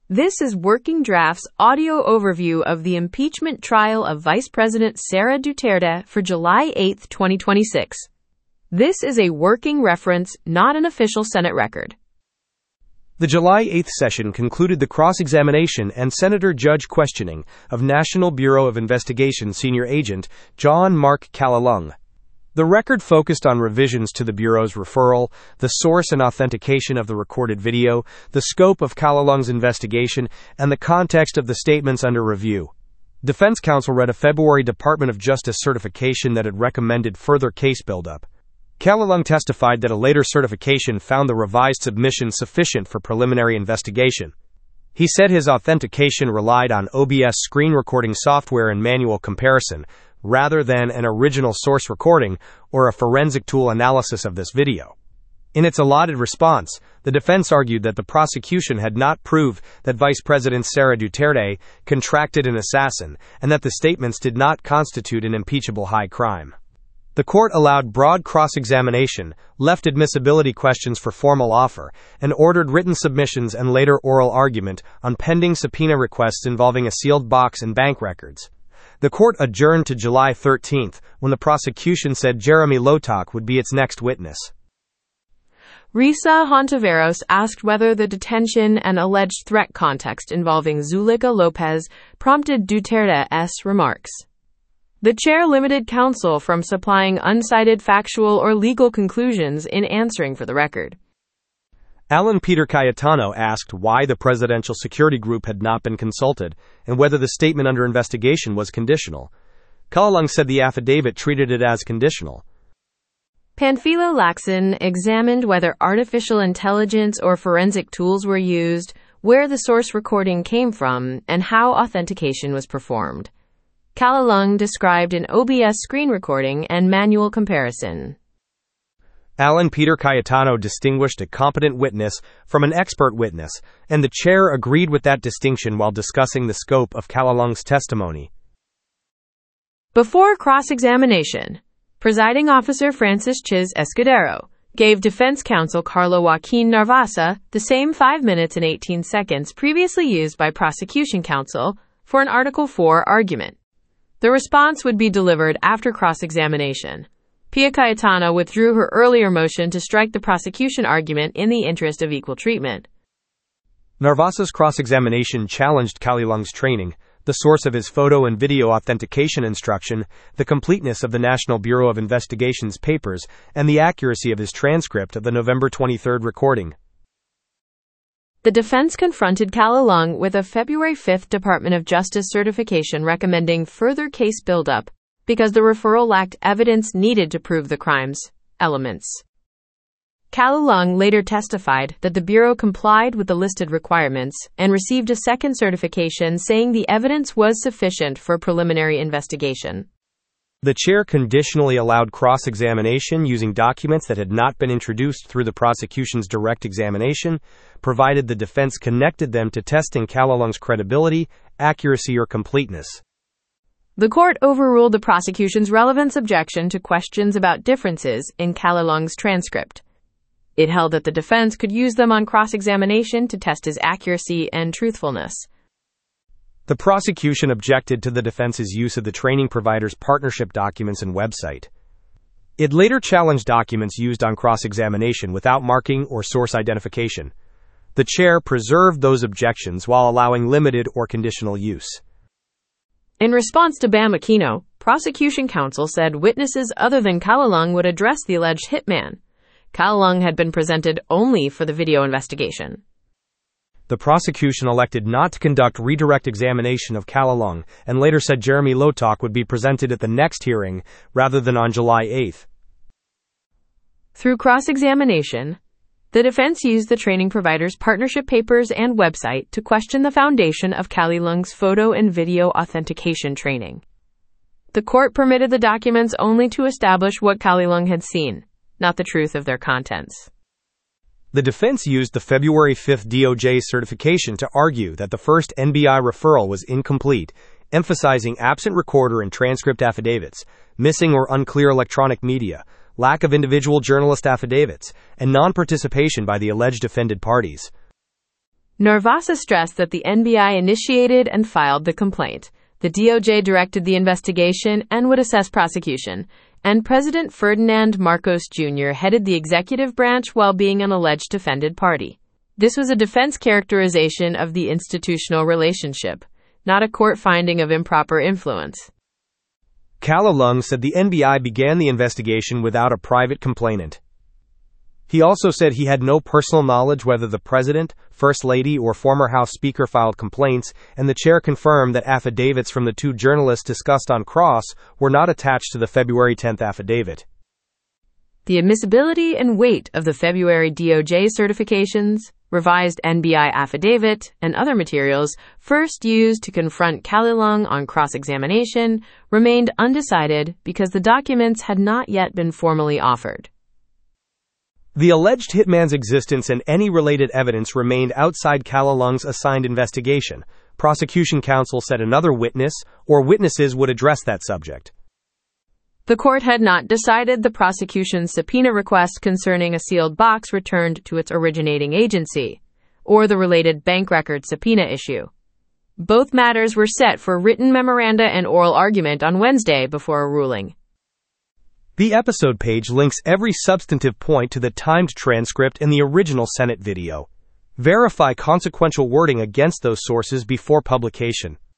This is Working Draft's audio overview of the impeachment trial of Vice President Sara Duterte for July 8, 2026. This is a working reference, not an official Senate record. The July 8th session concluded the cross-examination and Senator Judge questioning of National Bureau of Investigation Senior Agent John Mark Callalung. The record focused on revisions to the Bureau's referral, the source and authentication of the recorded video, the scope of Callalung's investigation, and the context of the statements under review. Defense counsel read a February Department of Justice certification that had recommended further case buildup. Callalung testified that a later certification found the revised submission sufficient for preliminary investigation. He said his authentication relied on OBS screen recording software and manual comparison, rather than an original source recording or a forensic tool analysis of this video. In its allotted response, the defense argued that the prosecution had not proved that Vice President Sara Duterte contracted an assassin and that the statements did not constitute an impeachable high crime. The court allowed broad cross-examination, left admissibility questions for formal offer, and ordered written submissions and later oral argument on pending subpoena requests involving a sealed box and bank records. The court adjourned to July 13, when the prosecution said Jeremy Lotok would be its next witness. Risa Hontiveros asked whether the detention and alleged threat context involving Zuleika Lopez prompted Duterte's remarks. The chair limited counsel from supplying uncited factual or legal conclusions in answering for the record. Alan Peter Cayetano asked why the Presidential Security Group had not been consulted and whether the statement under investigation was conditional. Callalung said the affidavit treated it as conditional. Panfilo Lacson examined whether artificial intelligence or forensic tools were used, where the source recording came from, and how authentication was performed. Callalung described an OBS screen recording and manual comparison. Alan Peter Cayetano distinguished a competent witness from an expert witness, and the chair agreed with that distinction while discussing the scope of Callalung's testimony. Before cross-examination, Presiding Officer Francis Chiz Escudero gave defense counsel Carlo Joaquin Narvasa the same 5 minutes and 18 seconds previously used by prosecution counsel for an Article 4 argument. The response would be delivered after cross-examination. Pia Cayetano withdrew her earlier motion to strike the prosecution argument in the interest of equal treatment. Narvasa's cross-examination challenged Callalung's training, the source of his photo and video authentication instruction, the completeness of the National Bureau of Investigation's papers, and the accuracy of his transcript of the November 23 recording. The defense confronted Callalung with a February 5 Department of Justice certification recommending further case buildup because the referral lacked evidence needed to prove the crime's elements. Callalung later testified that the Bureau complied with the listed requirements and received a second certification saying the evidence was sufficient for preliminary investigation. The chair conditionally allowed cross-examination using documents that had not been introduced through the prosecution's direct examination, provided the defense connected them to testing Callalung's credibility, accuracy, or completeness. The court overruled the prosecution's relevance objection to questions about differences in Callalung's transcript. It held that the defense could use them on cross-examination to test his accuracy and truthfulness. The prosecution objected to the defense's use of the training provider's partnership documents and website. It later challenged documents used on cross-examination without marking or source identification. The chair preserved those objections while allowing limited or conditional use. In response to Bam Aquino, prosecution counsel said witnesses other than Callalung would address the alleged hitman. Callalung had been presented only for the video investigation. The prosecution elected not to conduct redirect examination of Callalung and later said Jeremy Lotok would be presented at the next hearing rather than on July 8. Through cross-examination, the defense used the training provider's partnership papers and website to question the foundation of Callalung's photo and video authentication training. The court permitted the documents only to establish what Callalung had seen, not the truth of their contents. The defense used the February 5 DOJ certification to argue that the first NBI referral was incomplete, emphasizing absent recorder and transcript affidavits, missing or unclear electronic media, lack of individual journalist affidavits, and non-participation by the alleged offended parties. Narvasa stressed that the NBI initiated and filed the complaint. The DOJ directed the investigation and would assess prosecution, and President Ferdinand Marcos Jr. headed the executive branch while being an alleged defended party. This was a defense characterization of the institutional relationship, not a court finding of improper influence. Callalung said the NBI began the investigation without a private complainant. He also said he had no personal knowledge whether the President, First Lady, or former House Speaker filed complaints, and the chair confirmed that affidavits from the two journalists discussed on cross were not attached to the February 10 affidavit. The admissibility and weight of the February DOJ certifications, revised NBI affidavit, and other materials first used to confront Callalung on cross-examination remained undecided because the documents had not yet been formally offered. The alleged hitman's existence and any related evidence remained outside Callalung's assigned investigation. Prosecution counsel said another witness or witnesses would address that subject. The court had not decided the prosecution's subpoena request concerning a sealed box returned to its originating agency, or the related bank record subpoena issue. Both matters were set for written memoranda and oral argument on Wednesday before a ruling. The episode page links every substantive point to the timed transcript and the original Senate video. Verify consequential wording against those sources before publication.